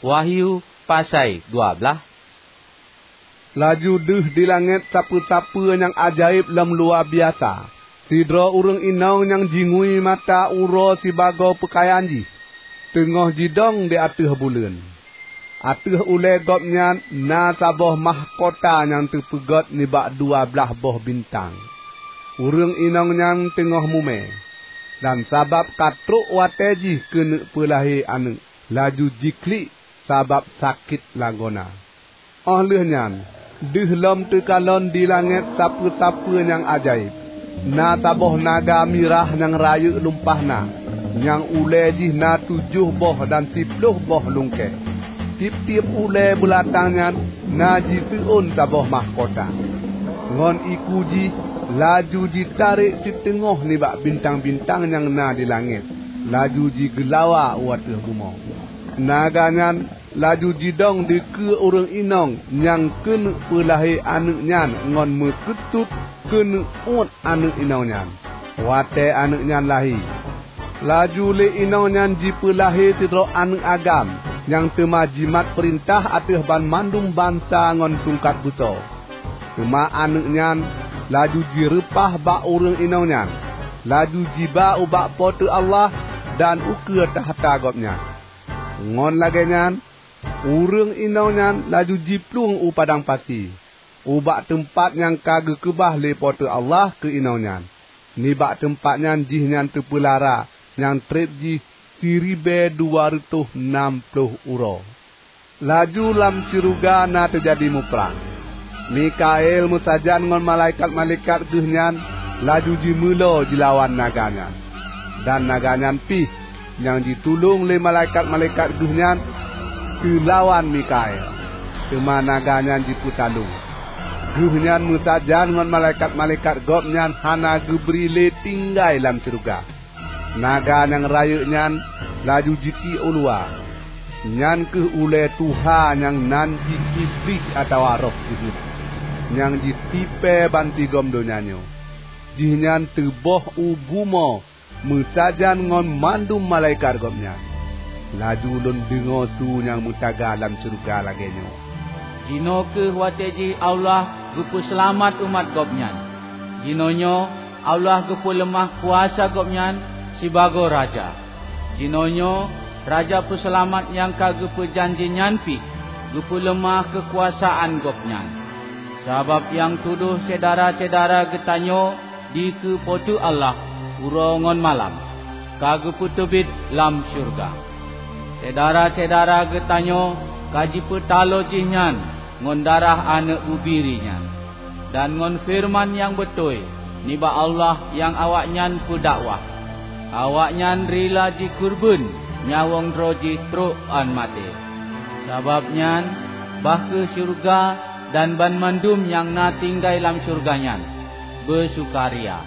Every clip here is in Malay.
Wahyu pasal 12. Laju deh di langit tapa-tapa yang ajaib lam luar biasa. Sidra urang inau yang jingui mata uro si bago pakaian ji. Tengah jidong di atas bulan. Atas ule gopnya na sabah mahkota yang terpegat ni bak 12 boh bintang. Urang inau yang tengah mume. Dan sabab katruk wateji kena pelahi anu. Laju jiklik sabab sakit lagona. Ahlahnya, dihlam tekalon di langit tapa-tapa yang ajaib. Na taboh naga mirah yang raya lumpahna. Yang ule jih na 7 boh dan 10 boh lungke. Tip-tip ule belatangnya na jituun taboh mahkota. Ngon iku jih laju ditarik di tengah ni bak bintang-bintang yang na di langit. Laju ji gelawa watah bumau. Naganya laju jidong di ke orang inong yang kena pelahi anaknya ngon meketut kena ut anak inongnya. Wate anaknya lahi. Laju le inongnya ji pelahi tidro anak agam yang tema jimat perintah atas ban mandum bangsa ngon tungkat buto. Tema anaknya laju ji repah bak orang inongnya. Laju jiba ubak pote Allah dan ukur tahta gopnya. Ngon laganya urang inaunya laju jiplung u padang pati. Ubak tempat yang kagak kebah lepote Allah ke inaunya. Ni bak tempatnya jihnya terpelara yang trip ji 1260 euro. Laju lam siruga na terjadi muprang. Mikael musajan ngon malaikat-malaikat duhnya laju jimulo jilawan naganya. Dan naganya pih yang ditulung oleh malaikat-malaikat duhnya lawan Mikael. Cuma naganya diputalung. Duhnya musajan dengan malaikat-malaikat gopnya hana geberi le tinggai dalam surga. Naga yang rayuknya laju jiti ulua. Nyan ke ule Tuhan yang nanti iblis atau roh jihud. Yang ditipe banti gom donyanya. Jihnya teboh ubumo musajan ngon mandum malaikat gopnya. Laju lun dengar tu yang mutaga dalam surga lagi nyo. Jino ke wateji Allah gupu selamat umat gopnya. Jinonyo Allah gupu lemah kuasa gopnya sibago raja. Jinonyo raja peselamat yang kagupu janji nyanpi gupu lemah kekuasaan gopnya. Sebab yang tuduh cedara-cedara getanyo di ke potu Allah urongon malam kagupu tebit lam surga. Cedara-cedara getanyo kaji petalo jinyan ngon darah anak ubirinya. Dan ngon firman yang betul niba Allah yang awaknyan pudakwah. Awaknyan rila ji kurban nyawong droji truk an mati. Sebabnya bah ke surga dan ban mandum yang na tinggai lam surganyan bersukaria.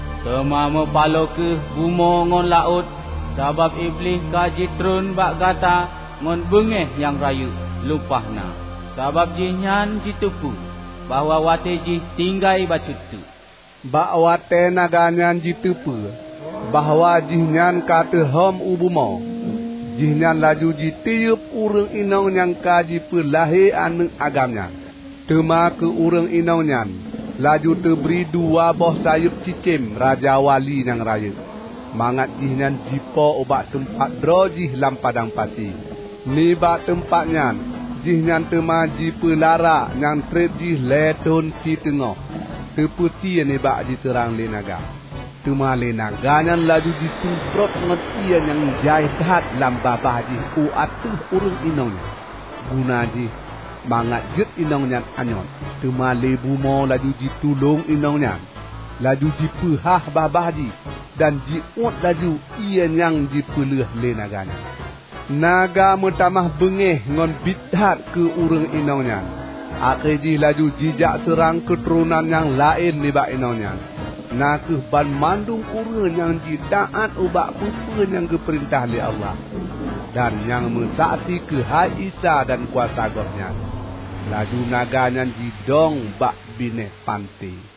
Tema mepalo ke bumo ngon laut. Sabab iblis kaji trun bak gata ngon bengeh yang rayu lupahna. Sabab jinyan jitupu bahwa wate jih tinggai bacutu. Bak wate naganyan jitupu bahwa jinyan kata hom ubumo. Jinyan laju jitiup urang inong yang kaji pelahi anak agamnya. Tema ke urang inongnya laju terberi 2 boh sayup cicim raja wali yang raya. Mangat jihnan jipo ubak tempat drojih lam padang pati. Ni bak tempatnya jihnan temaji pelara yang terjih letun si tengah. Teputi ni bak diterang lenaga. Tema lenaga yang laju ditumprot ngetian yang jahat lam babah jih u atuh urang inongnya. Guna jih mangat jet inongnya anyon. Tema lebu mo laju ditulung inongnya. Laju dipehah babah jih. Dan jiut laju ian yang dipeleh le naganya. Naga metamah bengeh ngon bidhat ke urang inongnya. Akhirji laju jijak serang keturunan yang lain ni bak inongnya. Nakeh ban mandung urang yang jidaat ubak pupuan yang keperintah li Allah. Dan yang mensaksi ke Hai Isa dan kuasa gopnya. Laju naganya jidong bak bineh pantai.